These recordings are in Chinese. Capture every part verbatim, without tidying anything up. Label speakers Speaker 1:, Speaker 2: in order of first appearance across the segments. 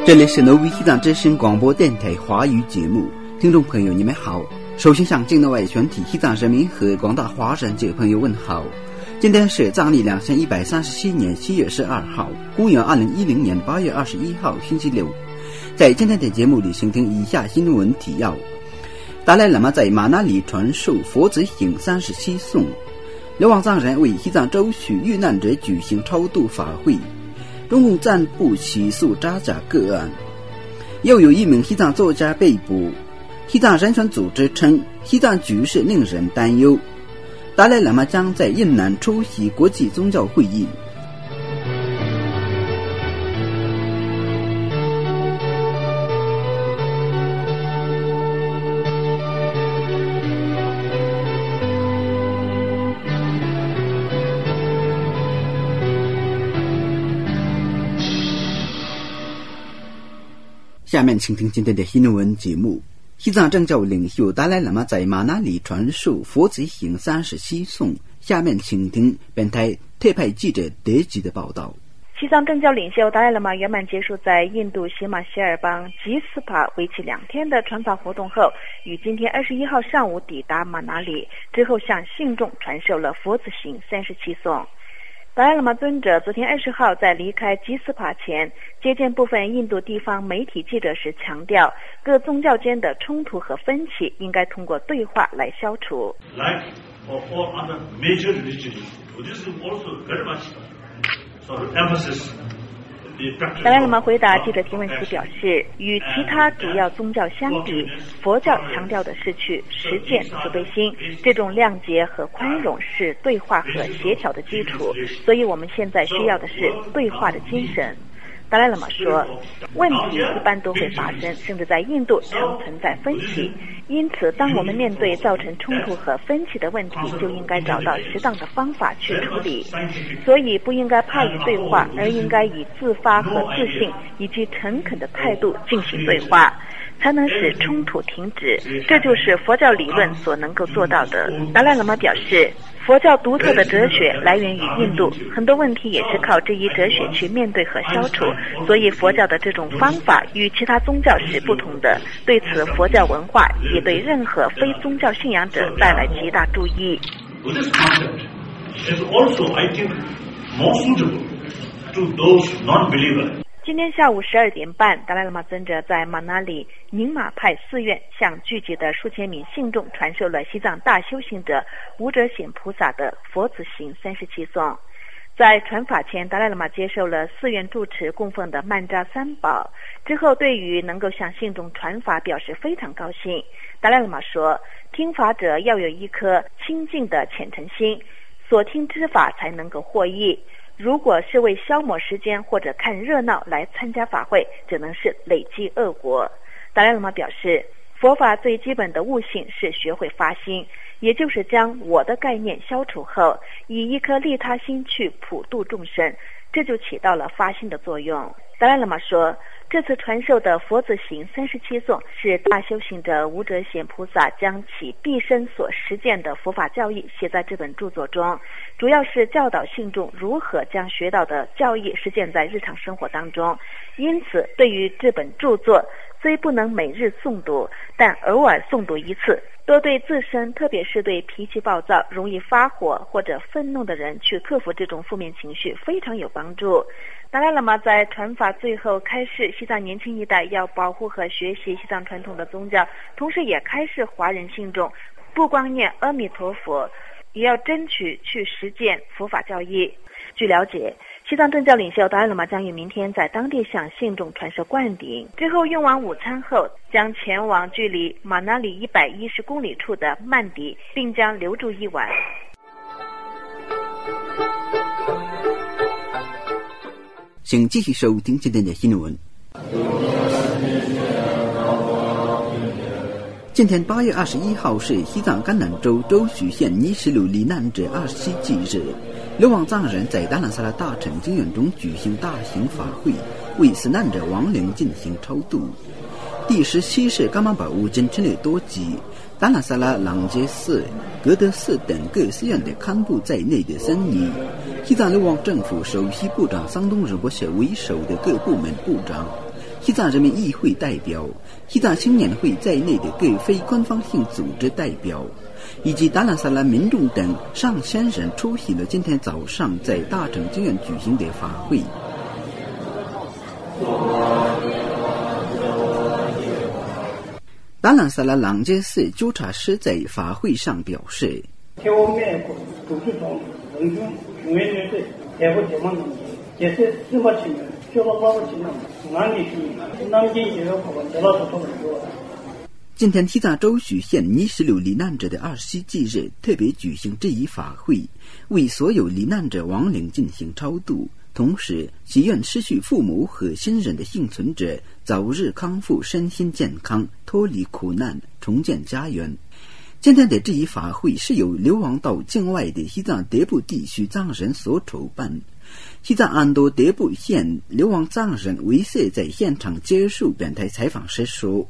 Speaker 1: 这里是挪威西藏之声广播电台华语节目，听众朋友你们好。首先向境内外全体西藏人民和广大华人界朋友问好。今天是藏历两千一百三十七年七月十二号，公元二零一零年八月二十一号星期六。在今天的节目里，请听以下新闻提要：达赖喇嘛在马那里传授佛子行三十七颂，流亡藏人为西藏周续遇难者举行超度法会，中共暂不起诉扎甲个案，又有一名西藏作家被捕。西藏人权组织称，西藏局势令人担忧。达赖喇嘛将在印南出席国际宗教会议。下面请听今天的新闻节目。西藏政教领袖达赖喇嘛在马那里传授佛子行三十七颂。下面请听本台特派记者德吉的报道。
Speaker 2: 西藏政教领袖达赖喇嘛圆满结束在印度喜马歇尔邦吉斯帕为期两天的传法活动后，于今天二十一号上午抵达马那里，之后向信众传授了佛子行三十七颂。达赖喇嘛尊者昨天二十号在离开吉斯帕前接见部分印度地方媒体记者时强调，各宗教间的冲突和分歧应该通过对话来消除。
Speaker 3: Like for all other major religions, Buddhism also very much sort of emphasis.
Speaker 2: 达赖喇嘛回答记者提问时表示，与其他主要宗教相比，佛教强调的是去实践慈悲心，这种谅解和宽容是对话和协调的基础，所以我们现在需要的是对话的精神。达赖喇嘛说，问题一般都会发生，甚至在印度常存在分歧，因此当我们面对造成冲突和分歧的问题，就应该找到适当的方法去处理，所以不应该怕于对话，而应该以自发和自信以及诚恳的态度进行对话，才能使冲突停止，这就是佛教理论所能够做到的。达赖喇嘛表示，佛教独特的哲学来源于印度，很多问题也是靠这一哲学去面对和消除，所以佛教的这种方法与其他宗教是不同的，对此佛教文化也对任何非宗教信仰者带来极大注意。
Speaker 3: This concept is also, I think, more suitable to those non-believers.
Speaker 2: 今天下午十二点半，达赖喇嘛尊者在马那里宁玛派寺院向聚集的数千名信众传授了西藏大修行者无者显菩萨的佛子行三十七颂。在传法前，达赖喇嘛接受了寺院住持供奉的曼扎三宝，之后对于能够向信众传法表示非常高兴。达赖喇嘛说，听法者要有一颗清净的虔诚心，所听之法才能够获益。如果是为消磨时间或者看热闹来参加法会，只能是累积恶果。达赖喇嘛表示，佛法最基本的悟性是学会发心，也就是将我的概念消除后，以一颗利他心去普度众生，这就起到了发心的作用。达赖喇嘛说，这次传授的佛子行三十七颂是大修行者无者显菩萨将其毕生所实践的佛法教义写在这本著作中，主要是教导信众如何将学到的教义实践在日常生活当中。因此，对于这本著作，虽不能每日诵读，但偶尔诵读一次，多对自身，特别是对脾气暴躁、容易发火或者愤怒的人去克服这种负面情绪非常有帮助。达赖喇嘛在传法最后开示，西藏年轻一代要保护和学习西藏传统的宗教，同时也开示华人信众不光念阿弥陀佛，也要争取去实践佛法教义。据了解，西藏政教领袖达赖喇嘛将于明天在当地向信众传授灌顶，之后用完午餐后将前往距离马那里一百一十公里处的曼迪，并将留住一晚。
Speaker 1: 请继续收听今天的新闻。今天八月二十一号是西藏甘南州州许县尼什鲁罹难者二十七忌日，流亡藏人在达兰萨拉大城经院中举行大型法会，为死难者亡灵进行超度。第十七世噶玛巴乌真成立多吉、达兰萨拉、朗杰寺、格德寺等各寺院的堪布在内的僧尼，西藏流亡政府首席部长桑东仁博士为首的各部门部长， 西藏人民议会代表、西藏青年会在内的各非官方性组织代表，以及达兰萨拉民众等上千人出席了今天早上在大城经院举行的法会。达兰萨拉朗杰寺纠察师在法会上表示，今天西藏州许县尼十六罹难者的二十七忌日特别举行这一法会，为所有罹难者亡灵进行超度，同时祈愿失去父母和亲人的幸存者早日康复，身心健康，脱离苦难，重建家园。今天的这一法会是由流亡到境外的西藏德布地区藏人所筹办。西藏安多德布县流亡藏人维瑟在现场接受本台采访时说，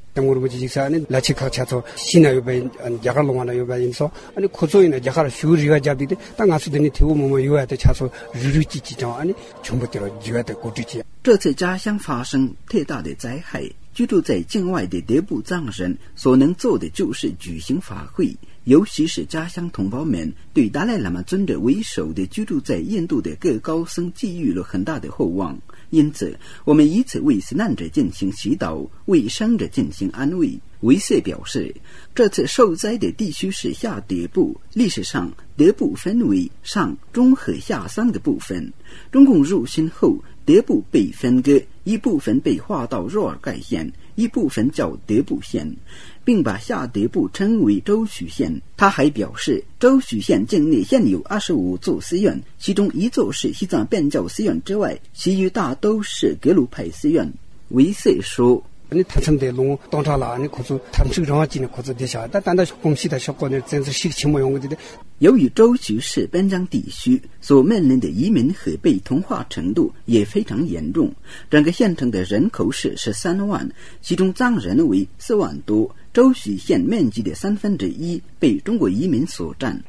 Speaker 1: 这次家乡发生特大的灾害，居住在境外的德布藏人所能做的就是举行法会，尤其是家乡同胞们对达赖喇嘛尊者为首的居住在印度的各高僧寄予了很大的厚望，因此我们以此为死难者进行祈祷，为生者进行安慰。维瑟表示，这次受灾的地区是下德布，历史上德布分为上、中和下三个部分。中共入侵后，德布被分割，一部分被划到若尔盖县，一部分叫德布县，并把下德布称为州许县。他还表示，州许县境内现有二十五座寺院，其中一座是西藏辩教寺院之外，其余大都是格鲁派寺院。维瑟说，
Speaker 4: 你谈成的龙当场了，你可是他们手上进的可是底下，但但到公司的小伙呢，真是些情况用的。
Speaker 1: 由于州许市边疆地区所面临的移民和被同化程度也非常严重，整个县城的人口是十三万，其中藏人为四万多，州许县面积的三分之一被中国移民所占。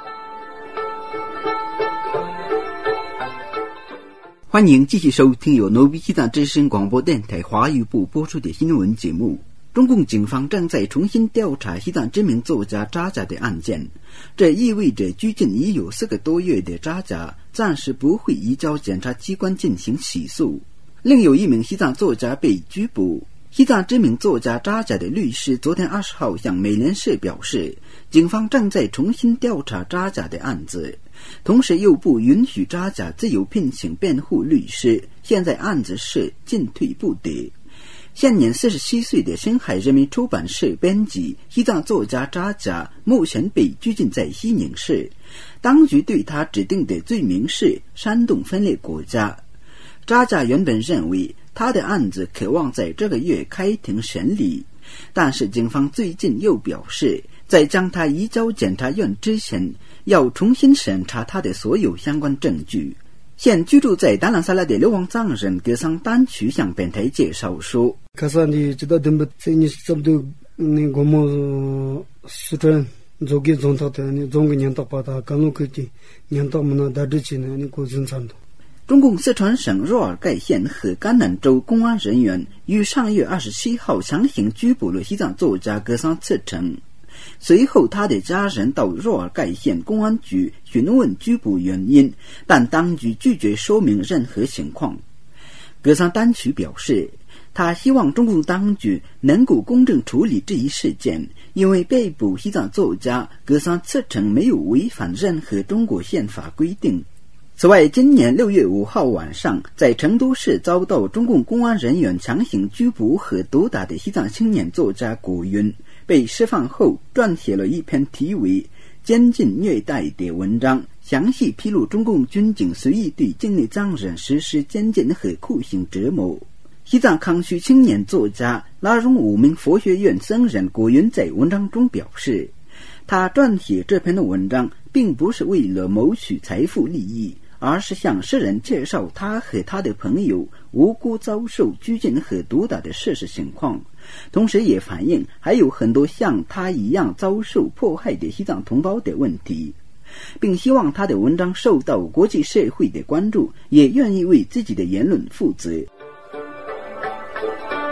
Speaker 1: 欢迎继续收听由诺比西藏之声广播电台华语部播出的新闻节目。中共警方正在重新调查西藏知名作家扎扎的案件，这意味着拘禁已有四个多月的扎扎暂时不会移交检察机关进行起诉。另有一名西藏作家被拘捕。西藏知名作家扎扎的律师昨天二十号向美联社表示，警方正在重新调查扎扎的案子，同时又不允许扎扎自由聘请辩护律师，现在案子是进退不得。现年四十七岁的深海人民出版社编辑、西藏作家扎扎目前被拘禁在西宁市，当局对他指定的罪名是煽动分裂国家。扎扎原本认为他的案子可望在这个月开庭审理，但是警方最近又表示，在将他移交检察院之前，要重新审查他的所有相关证据。现居住在达兰萨拉的流亡藏人格桑丹曲向本台介绍说，
Speaker 4: 可是你知道怎么在你差不多那个么四川做给总统的你中国人到把他刚弄个的人到么那大之前呢你过正常的。
Speaker 1: 中共四川省若尔盖县和甘南州公安人员于上月二十七号强行拘捕了西藏作家格桑次成，随后他的家人到若尔盖县公安局询问拘捕原因，但当局拒绝说明任何情况。格桑丹曲表示，他希望中共当局能够公正处理这一事件，因为被捕西藏作家格桑次成没有违反任何中国宪法规定。此外，今年六月五号晚上，在成都市遭到中共公安人员强行拘捕和毒打的西藏青年作家古云，被释放后撰写了一篇题为《监禁虐待》的文章，详细披露中共军警随意对境内藏人实施监禁和酷刑折磨。西藏康区青年作家拉荣五名佛学院僧人古云在文章中表示，他撰写这篇的文章并不是为了谋取财富利益，而是向世人介绍他和他的朋友无辜遭受拘禁和毒打的事实情况，同时也反映还有很多像他一样遭受迫害的西藏同胞的问题，并希望他的文章受到国际社会的关注，也愿意为自己的言论负责。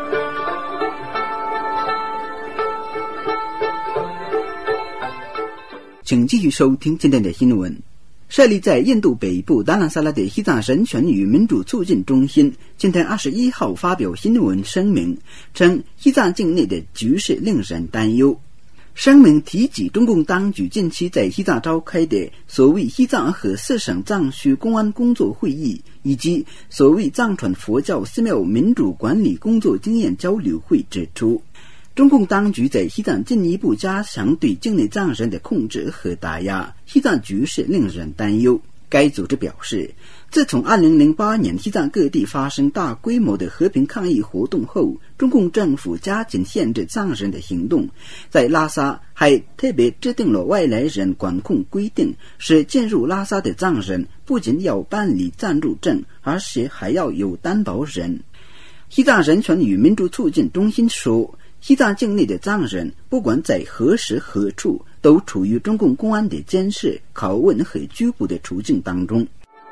Speaker 1: 请继续收听今天的新闻。设立在印度北部达兰萨拉的西藏人权与民主促进中心今天二十一号发表新闻声明，称西藏境内的局势令人担忧。声明提及中共当局近期在西藏召开的所谓西藏和四省藏区公安工作会议，以及所谓藏传佛教寺庙民主管理工作经验交流会，指出中共当局在西藏进一步加强对境内藏人的控制和打压，西藏局势令人担忧。该组织表示，自从二零零八年西藏各地发生大规模的和平抗议活动后，中共政府加紧限制藏人的行动，在拉萨还特别制定了外来人管控规定，使进入拉萨的藏人不仅要办理暂住证，而且还要有担保人。西藏人权与民主促进中心说，西藏境内的藏人不管在何时何处，都处于中共公安的监视、拷问和拘捕的处境当中。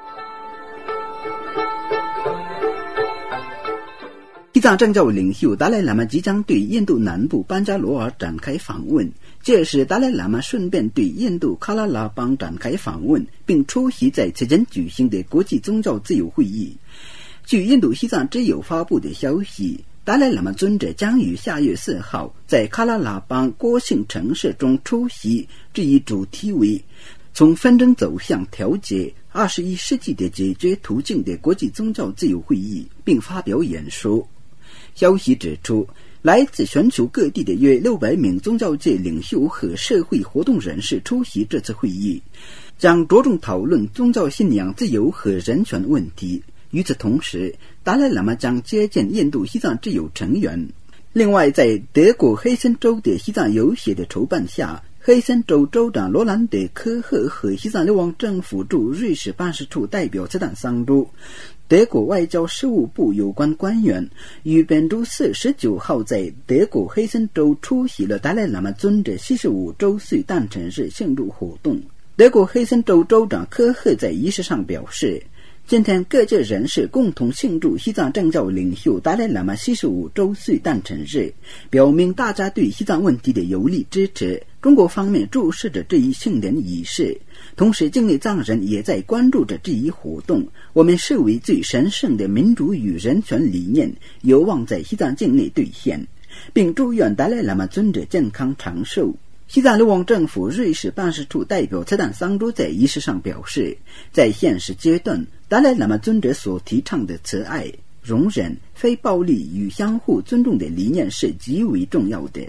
Speaker 1: 西藏政教领袖达赖喇嘛即将对印度南部班加罗尔展开访问，届时达赖喇嘛顺便对印度喀拉拉邦展开访问，并出席在此前举行的国际宗教自由会议。据印度西藏之友发布的消息，达赖喇嘛尊者将于下月四号在喀拉拉邦郭姓城市中出席这一主题为从纷争走向调解二十一世纪的解决途径的国际宗教自由会议，并发表演说。消息指出，来自全球各地的约六百名宗教界领袖和社会活动人士出席这次会议，将着重讨论宗教信仰自由和人权问题。与此同时，达赖喇嘛将接见印度西藏之友成员。另外，在德国黑森州的西藏游协的筹办下，黑森州州长罗兰德·科赫和西藏流亡政府驻瑞士办事处代表斯坦桑多、德国外交事务部有关官员于本周四十九号在德国黑森州出席了达赖喇嘛尊者七十五周岁诞辰日庆祝活动。德国黑森州州长科赫在仪式上表示，今天各界人士共同庆祝西藏政教领袖达赖喇嘛七十五周岁诞辰日，表明大家对西藏问题的有力支持。中国方面注视着这一庆典仪式，同时境内藏人也在关注着这一活动。我们视为最神圣的民主与人权理念有望在西藏境内兑现，并祝愿达赖喇嘛尊者健康长寿。西藏流亡政府瑞士办事处代表斯坦桑多在仪式上表示，在现实阶段，达赖喇嘛尊者所提倡的慈爱、容忍、非暴力与相互尊重的理念是极为重要的。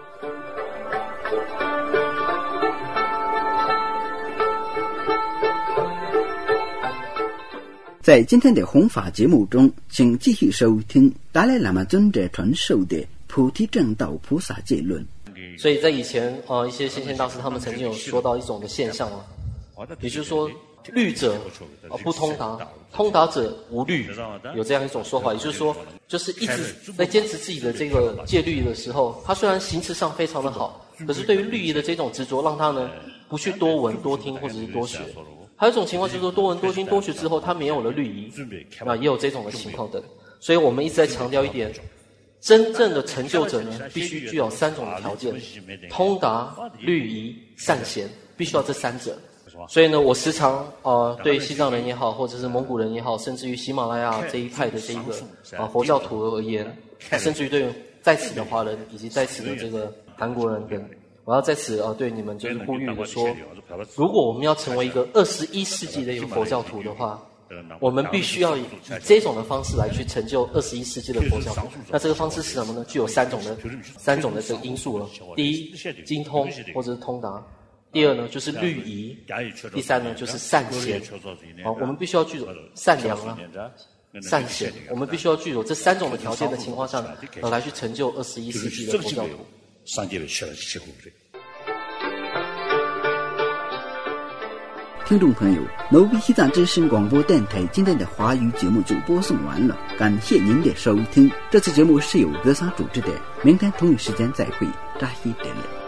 Speaker 1: 在今天的弘法节目中，请继续收听达赖喇嘛尊者传授的菩提正道菩萨戒论。
Speaker 5: 所以在以前啊、呃，一些先贤大师他们曾经有说到一种的现象啊，也就是说律者、呃、不通达，通达者无律，有这样一种说法。也就是说，就是一直在坚持自己的这个戒律的时候，他虽然行持上非常的好，可是对于律仪的这种执着，让他呢不去多闻多听或者是多学。还有一种情况就是说，多闻多听多学之后，他没有了律仪，那也有这种的情况的。所以我们一直在强调一点，真正的成就者呢，必须具有三种的条件：通达、律仪、善贤，必须要这三者。所以呢，我时常呃对西藏人也好，或者是蒙古人也好，甚至于喜马拉雅这一派的这一个啊、呃、佛教徒而言，啊、甚至于对在此的华人以及在此的这个韩国人等，我要在此啊、呃、对你们就是呼吁的说，如果我们要成为一个二十一世纪的一个佛教徒的话，我们必须要以这种的方式来去成就二十一世纪的佛教徒。那这个方式是什么呢？具有三种的三种的这个因素了。第一，精通或者是通达；第二呢，就是律仪；第三呢，就是善贤。好，我们必须要具有善良啊、善贤，我们必须要具有这三种的条件的情况下，呃，来去成就二十一世纪的佛教徒。
Speaker 1: 听众朋友，罗比西藏之声广播电台今天的华语节目就播送完了，感谢您的收听。这次节目是由格桑主持的，明天同一时间再会，扎西德勒。